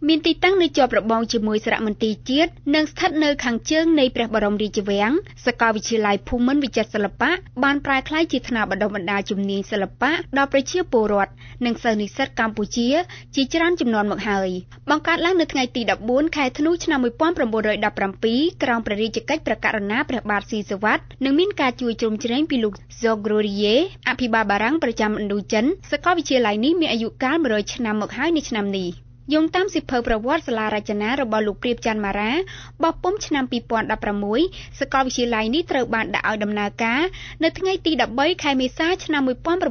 មានទីតាំងនៅជាប់របងជាមួយសារមន្ទីរជាតិនិងស្ថិតនៅខាងជើងនៃព្រះបរមរាជវាំងសាកលវិទ្យាល័យភូមិន្ទវិចិត្រសិល្បៈបានប្រែក្លាយជាថ្នាក់បណ្ដុះបណ្ដាលជំនាញសិល្បៈដល់ប្រជាពលរដ្ឋនិងសិស្សនិស្សិតកម្ពុជាជាច្រើនជំនាន់មកហើយបង្កើតឡើងនៅថ្ងៃទី14ខែធ្នូឆ្នាំ1917ក្រោមព្រះរាជកិច្ចព្រះករុណាព្រះបាទស៊ីសុវត្ថិនិងមានការជួយជ្រោមជ្រែងពីលោក Georges Grolier អភិបាលបារាំងប្រចាំឥណ្ឌូចិនសាកលវិទ្យាល័យនេះមានអាយុកាល100ឆ្នាំមកហើយនៅឆ្នាំនេះយោងតាមសៀវភៅប្រវត្តិសាលារចនារបស់លោកព្រាបច័ន្ទមារាបោះពុម្ពឆ្នាំ2016សាកលវិទ្យាល័យនេះត្រូវបានដាក់ឲ្យដំណើរការនៅថ្ងៃទី13ខែមេសាឆ្នាំ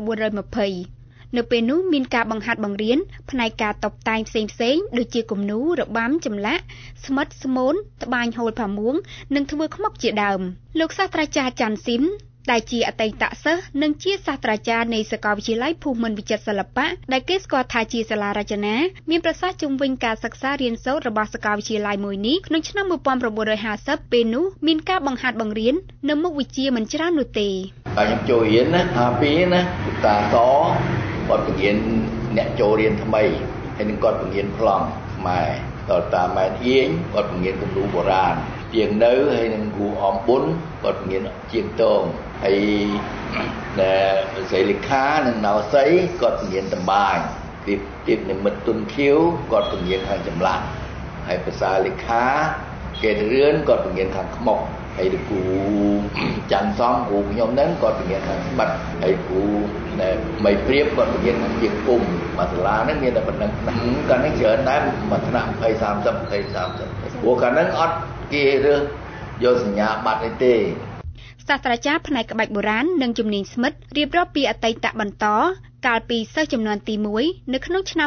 1920នៅពេលនោះមានការបង្ហាត់បង្រៀនផ្នែកការតុបតែងផ្សេងៗដូចជាគំនូររបាំចម្លាក់ស្មិតស្មូនត្បាញហូលផាមួងនិងធ្វើខ្មុកជាដើមលោកសាស្ត្រាចារ្យច័ន្ទស៊ីមដែលជាអតីតសិស្សនិងជាសាស្ត្រាចារ្យនៃសាកលវិទ្យាល័យភូមិន្ទវិចិត្រសិល្បៈដែលគេស្គាល់ថាជាសាលារចនាមានប្រសាសន៍ជុំវិញការសិក្សារៀនសូត្ររបស់សាកលវិទ្យាល័យមួយនេះក្នុងឆ្នាំ1950ពេលនោះមានការបង្ហាត់បង្រៀននៅមុខវិជ្ជាមិនច្រើននោះទេខ្ញុំចូលរៀនណា52ណាតាសគាត់បង្រៀនអ្នកចូលរៀនថ្មីហើយនឹងគាត់បង្រៀនប្លង់ខ្មែរដល់តាម៉ែនអៀងគាត់បង្រៀនគំនូរបុរាណជាងនៅហើយនឹងគ្រូអមបុនគាត់បង្រៀនជាងតងហើយដែលស្រីលិខានិងណៅសីគាត់បង្រៀនតម្បាញទីនិមិត្តទុនខៀវគាត់បង្រៀនខាងចម្លាក់ហើយភាសាលិខាគេរឿនគាត់បង្រៀនខាងខ្មុកហើយគ្រូច័ន្ទសំគ្រូខ្ញុំហ្នឹងគាត់បង្រៀនខាងស្បិតហើយគ្រូមីព្រាបគាត់បង្រៀនខាងជាងពុំមកសាលាហ្នឹងមានតែប៉ុណ្្នឹងកាលនេះច្រើនដែរមួយថ្នាក់20 30ព្រោះកាលហ្នឹងអត់គេរើសយកសញ្ញាបត្រអីទេសាស្ត្រាចារ្យផ្នែកក្បាច់បុរាណនិងជំនាញស្មិតរៀបរាប់ពីអតីតបន្តកាលពីសិស្សចំនួនទី1នៅក្នុងឆ្នាំ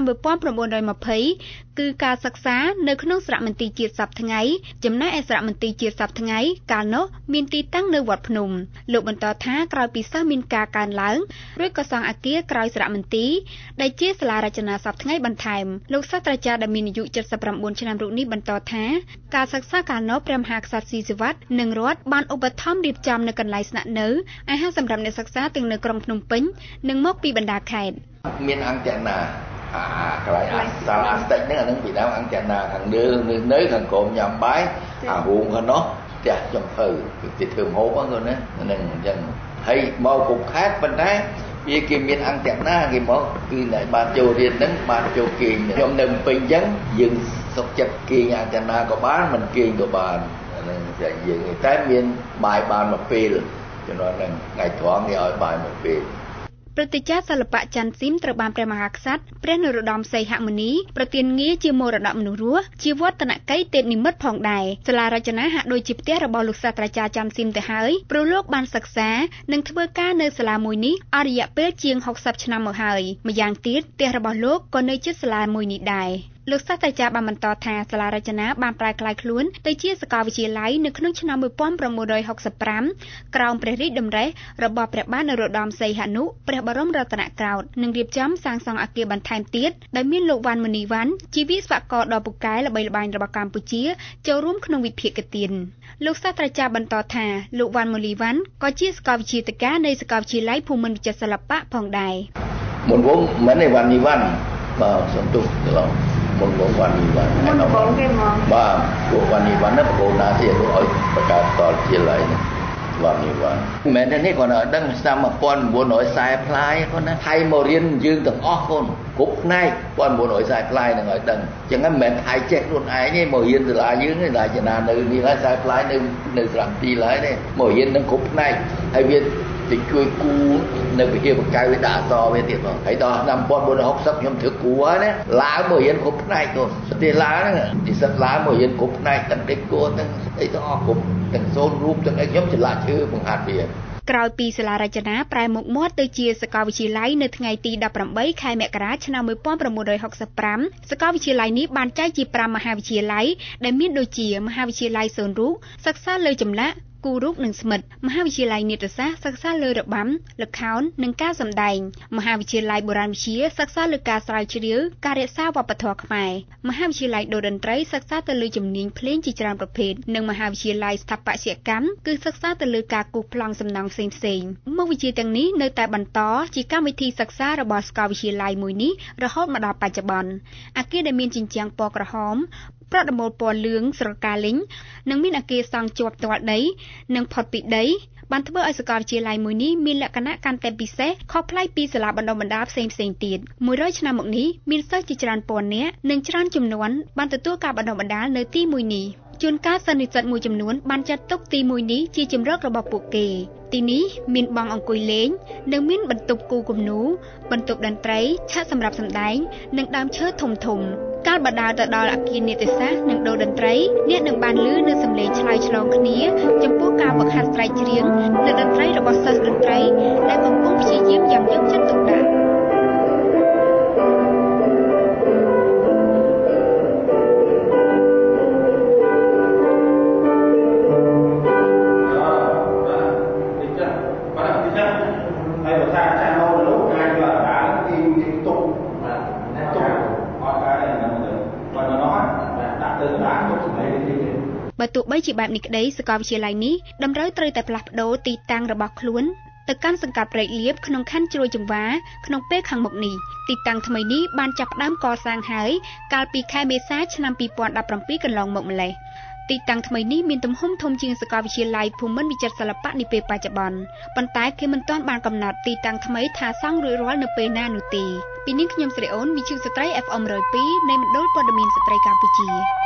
1920គឺការសិក្សានៅក្នុងសារមន្ទីរជាតិសប្តាហ៍ថ្ងៃចំណែកឯសារមន្ទីរជាតិសប្តាហ៍ថ្ងៃកាលនោះមានទីតាំងនៅវត្តភ្នំលោកបន្តថាក្រោយពីសិស្សមានការកើនឡើងរួចក៏សង់អគារក្រោយសារមន្ទីរដែលជាសាលារចនាសប្តាហ៍ថ្ងៃបន្ថែមលោកសាស្ត្រាចារ្យដែលមានអាយុ79ឆ្នាំរូបនេះបន្តថាការសិក្សាកាលនោះព្រះមហាក្សត្រស៊ីសុវត្ថិនិងរដ្ឋបានឧបត្ថម្ភរៀបចំនៅកន្លែងស្នាក់នៅអាហារសម្រាប់អ្នកសិក្សាទាំងនៅក្រុងភ្នំពេញនិងមកពីបណ្ដាខេត្តមានអង្គណាកន្លែងសាលាស្ដេចហ្នឹងអានឹងពីដើមអង្គណាខាងលើនៅខាងក្រោមញ៉ាំបាយអាហូងខាងនោះផ្ទះចំភៅគេធ្វើម្ហូបហ្នឹងណាហ្នឹងអញ្ចឹងហើយមកគ្រប់ខេត្តប៉ុន្តែវាគេមានអង្គណាគេមកគឺតែបានចូលរៀនហ្នឹងបានចូលគេងខ្ញុំនៅពេញអញ្ចឹងយើងសុខចិត្តគេងអង្គណាក៏បានមិនគេងក៏បានហ្នឹងតែយើងតែមានបាយបានមួយពេលចំណុចហ្នឹងថ្ងៃត្រង់គេឲ្យបាយមួយពេលព្រឹទ្ធាចារ្យសិល្បៈច័ន្ទស៊ីមត្រូវបានព្រះមហាក្សត្រព្រះនរោត្តមសីហមុនីប្រទានងារជាមរតកមនុស្សរស់ជាវឌ្ឍនកីទេពនិមិត្តផងដែរសាលារចនាហាក់ដូចជាផ្ទះរបស់លោកសាស្ត្រាចារ្យច័ន្ទស៊ីមទៅហើយព្រោះលោកបានសិក្សានិងធ្វើការនៅសាលាមួយនេះអស់រយៈពេលជាង60ឆ្នាំមកហើយម្យ៉ាងទៀតផ្ទះរបស់លោកក៏នៅជិតសាលាមួយនេះដែរលោកសាស្ត្រាចារ្យបានបន្តថាសាលារចនាបានប្រែក្លាយខ្លួនទៅជាសាកលវិទ្យាល័យនៅក្នុងឆ្នាំ1965ក្រោមព្រះរាជតម្រិះរបស់ព្រះបាទនរោត្តមសីហនុព្រះបរមរតនកោដ្ឋនិងរៀបចំសាងសង់អគារបន្ថែមទៀតដែលមានលោកវ៉ាន់មុនីវ៉ាន់ជាវិស្វករដ៏ពូកែល្បីល្បាញរបស់កម្ពុជាចូលរួមក្នុងវិភាគទានលោកសាស្ត្រាចារ្យបន្តថាលោកវ៉ាន់មុនីវ៉ាន់ក៏ជាសាកលវិទ្យាធិការនៃសាកលវិទ្យាល័យភូមិន្ទវិចិត្រសិល្បៈផងដែរមុនវងមិនឯវ៉ាន់នីវ៉ាន់បាទសំទុះឡងមុនវងវ៉ាន់នីវ៉ាន់មុនបងគេមកបាទពួកវ៉ាន់នីវ៉ាន់នោះបកូនណាទៀតឲ្យបង្កើតតលជាឡើយនេះវ៉ាន់នីវ៉ាន់មែនទេនេះគាត់ឲ្យដឹងឆ្នាំ1940ផ្លាយគាត់ណាថៃមករៀនយើងទាំងអស់គាត់គ្រប់ផ្នែក1940ផ្លាយនឹងឲ្យដឹងអញ្ចឹងមិនមែនថៃចេះខ្លួនឯងទេមករៀនសាលាយើងទេតែចំណានៅនេះហើយ40ផ្លាយនៅស្រាប់ទីឡើយទេមករៀននឹងគ្រប់ផ្នែកហើយវាទៅជួយគូនៅវិហារបកៅវាដាក់អសរវាទៀតផងហើយដល់ឆ្នាំ1960ខ្ញុំធ្វើគូហើយណាឡើងមករៀនគ្រប់ផ្នែកគាត់ប្រទេសឡាវហ្នឹងនិស្សិតឡាវមករៀនគ្រប់ផ្នែកទាំងដេកគួរទាំងអីទាំងអស់គ្រប់ទាំងសូនរូបទាំងអីខ្ញុំឆ្លាក់ឈើបង្ហាត់វាក្រោយពីសាលារចនាប្រែមុខមាត់ទៅជាសាកលវិទ្យាល័យនៅថ្ងៃទី18ខែមករាឆ្នាំ1965សាកលវិទ្យាល័យនេះបានចែកជា5មហាវិទ្យាល័យដែលមានដូចជាមហាវិទ្យាល័យសូនរូបសិក្សាលើចម្លាក់គូរូបនិងស្មិទ្ធមហាវិទ្យាល័យនាដសាស្ត្រសិក្សាលើរបាំល្ខោននិងការសម្ដែងមហាវិទ្យាល័យបុរាណវិទ្យាសិក្សាលើការស្រាវជ្រាវការរក្សាវប្បធម៌ខ្មែរមហាវិទ្យាល័យតន្ត្រីសិក្សាទៅលើជំនាញភ្លេងជាច្រើនប្រភេទនិងមហាវិទ្យាល័យស្ថាបត្យកម្មគឺសិក្សាទៅលើការគូសប្លង់សំណង់ផ្សេងៗមុខវិជ្ជាទាំងនេះនៅតែបន្តជាកម្មវិធីសិក្សារបស់សាកលវិទ្យាល័យមួយនេះរហូតមកដល់បច្ចុប្បន្នអគារដែលមានជញ្ជាំងពណ៌ក្រហមប្រដមូលពណ៌លឿងស្រកាលេញនិងមានអគារសង់ជាប់ទាល់ដីនិងផុតពីដីបានធ្វើឲ្យសាកលវិទ្យាល័យមួយនេះមានលក្ខណៈកាន់តែពិសេសខុសប្លែកពីសាលាបណ្ដុះបណ្ដាលផ្សេងៗទៀត100ឆ្នាំមកនេះមានសិស្សជាច្រើនពាន់នាក់និងច្រើនជំនាន់បានទទួលការបណ្ដុះបណ្ដាលនៅទីមួយនេះជួនកាលសិស្សនិស្សិតមួយចំនួនបានចាត់ទុកទីមួយនេះជាជម្រករបស់ពួកគេទីនេះមានបង់អង្គុយលេងនិងមានបន្ទប់គូគំនូរបន្ទប់តន្ត្រីឆាកសម្រាប់សម្ដែងនិងដើមឈើធំៗកាលបដាលទៅដល់អគារនីតិសាស្ត្រនិងដូរតន្ត្រីអ្នកនឹងបានឮនូវសំឡេងឆ្លើយឆ្លងគ្នាចំពោះការហ្វឹកហាត់ស្រែកច្រៀងនិងតន្ត្រីរបស់សិស្សតន្ត្រីដែលកំពុងព្យាយាមយ៉ាងយកចិត្តទុកដាក់បើទោះបីជាបែបនេះក្តីសាកលវិទ្យាល័យនេះតម្រូវត្រូវតែផ្លាស់ប្ដូរទីតាំងរបស់ខ្លួនទៅកាន់សង្កាត់ព្រែកលៀបក្នុងខណ្ឌជ្រោយចង្វាក្នុងពេលខាងមុខនេះទីតាំងថ្មីនេះបានចាប់ផ្ដើមកសាងហើយកាលពីខែមេសាឆ្នាំ2017កន្លងមកម្លេះទីតាំងថ្មីនេះមានទំហំធំជាងសាកលវិទ្យាល័យភូមិន្ទវិចិត្រសិល្បៈនាពេលបច្ចុប្បន្នប៉ុន្តែគេមិនទាន់បានកំណត់ទីតាំងថ្មីថាសង់រួចរាល់នៅពេលណានោះទេពីនេះខ្ញុំស្រីអូនវិទ្យុស្ត្រី FM 102នៃមណ្ឌលព័ត៌មានស្ត្រីកម្ពុជា